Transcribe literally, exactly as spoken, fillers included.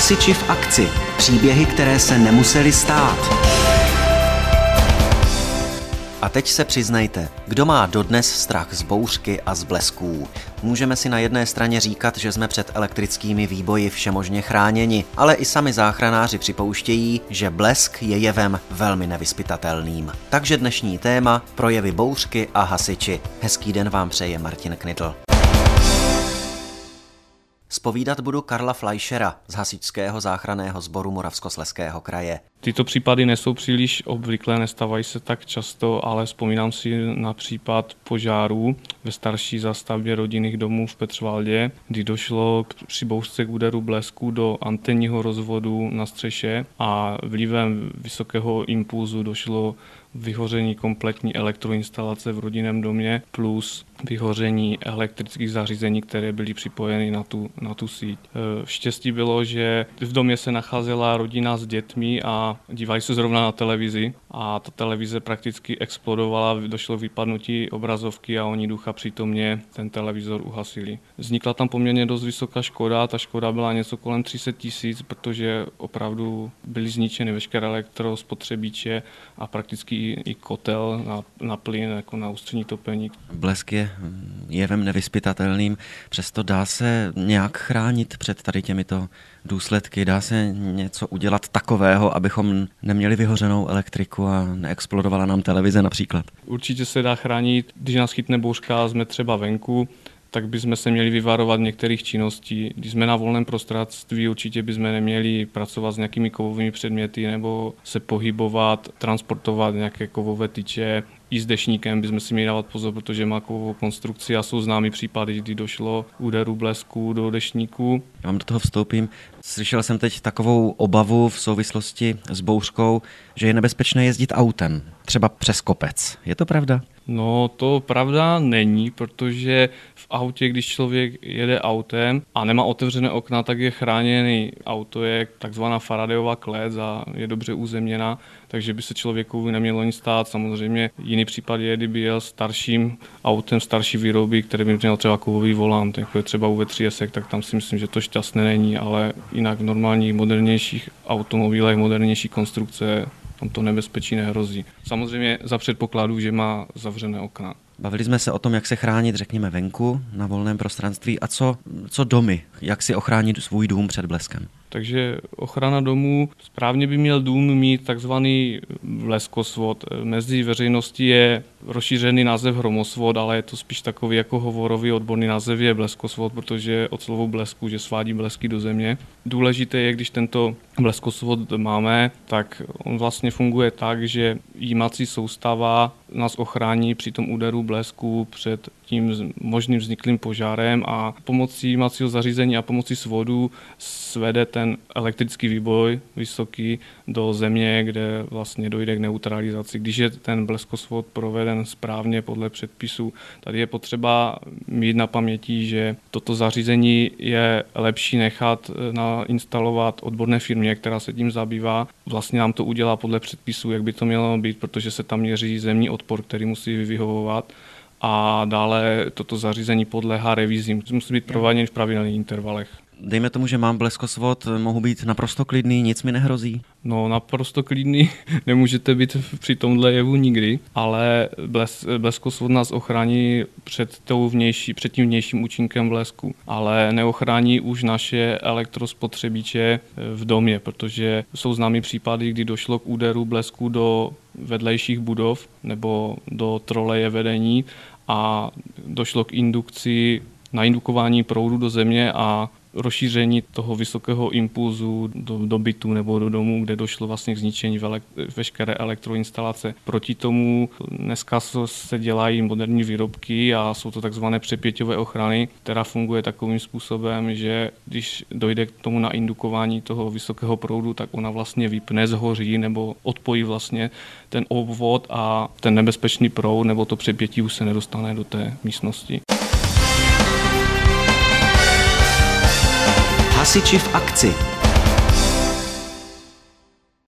Hasiči v akci. Příběhy, které se nemusely stát. A teď se přiznejte, kdo má dodnes strach z bouřky a z blesků? Můžeme si na jedné straně říkat, že jsme před elektrickými výboji všemožně chráněni, ale i sami záchranáři připouštějí, že blesk je jevem velmi nevyzpytatelným. Takže dnešní téma: projevy bouřky a hasiči. Hezký den vám přeje Martin Knitl. Zpovídat budu Karla Fleischera z Hasičského záchranného sboru Moravskoslezského kraje. Tyto případy nejsou příliš obvyklé, nestávají se tak často, ale vzpomínám si na případ požárů ve starší zástavbě rodinných domů v Petřvaldě, kdy došlo při bouřce k úderu blesku do anténního rozvodu na střeše a vlivem vysokého impulzu došlo vyhoření kompletní elektroinstalace v rodinném domě plus vyhoření elektrických zařízení, které byly připojeny na tu, na tu síť. Štěstí bylo, že v domě se nacházela rodina s dětmi a dívali se zrovna na televizi a ta televize prakticky explodovala, došlo k vypadnutí obrazovky a oni ducha přítomně ten televizor uhasili. Vznikla tam poměrně dost vysoká škoda, ta škoda byla něco kolem tři sta tisíc, protože opravdu byly zničeny veškeré elektrospotřebiče a prakticky i kotel na, na plyn, jako na ústřední topení. Blesk je jevem nevyzpytatelným, přesto dá se nějak chránit před tady těmito důsledky, dá se něco udělat takového, abychom neměli vyhořenou elektriku a neexplodovala nám televize například. Určitě se dá chránit, když nás chytne bouřka a jsme třeba venku, tak bychom se měli vyvarovat některých činností. Když jsme na volném prostranství, určitě bychom neměli pracovat s nějakými kovovými předměty nebo se pohybovat, transportovat nějaké kovové tyče. I s deštníkem bychom si měli dávat pozor, protože má kovovou konstrukci a jsou známý případy, kdy došlo k úderu blesku do deštníku. Já vám do toho vstoupím. Slyšel jsem teď takovou obavu v souvislosti s bouřkou, že je nebezpečné jezdit autem, třeba přes kopec. Je to pravda? No, to pravda není, protože v autě, když člověk jede autem a nemá otevřené okna, tak je chráněný auto, je takzvaná Faradayova klec a je dobře uzemněná, takže by se člověku nemělo nic stát. Samozřejmě jiný případ je, kdyby jel starším autem starší výroby, který by měl třeba kovový volant, jako je třeba U V tři S, tak tam si myslím, že to šťastné není, ale jinak v normálních modernějších automobilech, modernější konstrukce tam to nebezpečí nehrozí. Samozřejmě za předpokladu, že má zavřené okna. Bavili jsme se o tom, jak se chránit, řekněme, venku, na volném prostranství. A co, co domy? Jak si ochránit svůj dům před bleskem? Takže ochrana domů, správně by měl dům mít takzvaný bleskosvod. Mezi veřejností je rozšířený název hromosvod, ale je to spíš takový jako hovorový odborný název je bleskosvod, protože od slovu blesku, že svádí blesky do země. Důležité je, když tento bleskosvod máme, tak on vlastně funguje tak, že jímací soustava nás ochrání při tom úderu blesku před tím možným vzniklým požárem a pomocí jímacího zařízení a pomocí svodu svede ten elektrický výboj vysoký do země, kde vlastně dojde k neutralizaci. Když je ten bleskosvod proveden správně podle předpisů, tady je potřeba mít na paměti, že toto zařízení je lepší nechat nainstalovat odborné firmě, která se tím zabývá. Vlastně nám to udělá podle předpisů, jak by to mělo být, protože se tam měří zemní odpor, který musí vyhovovat. A dále toto zařízení podléhá revizím. Musí být prováděn v pravidelných intervalech. Dejme tomu, že mám bleskosvod, mohu být naprosto klidný, nic mi nehrozí? No, naprosto klidný nemůžete být při tomhle jevu nikdy, ale bles, bleskosvod nás ochrání před, tou vnější, před tím vnějším účinkem blesku, ale neochrání už naše elektrospotřebiče v domě, protože jsou známý případy, kdy došlo k úderu blesku do vedlejších budov nebo do troleje vedení a došlo k indukci, naindukování proudu do země a rozšíření toho vysokého impulzu do, do bytu nebo do domu, kde došlo vlastně k zničení velek, veškeré elektroinstalace. Proti tomu dneska se dělají moderní výrobky a jsou to takzvané přepěťové ochrany, která funguje takovým způsobem, že když dojde k tomu naindukování toho vysokého proudu, tak ona vlastně vypne, zhoří nebo odpojí vlastně ten obvod a ten nebezpečný proud nebo to přepětí už se nedostane do té místnosti. Hasiči v akci.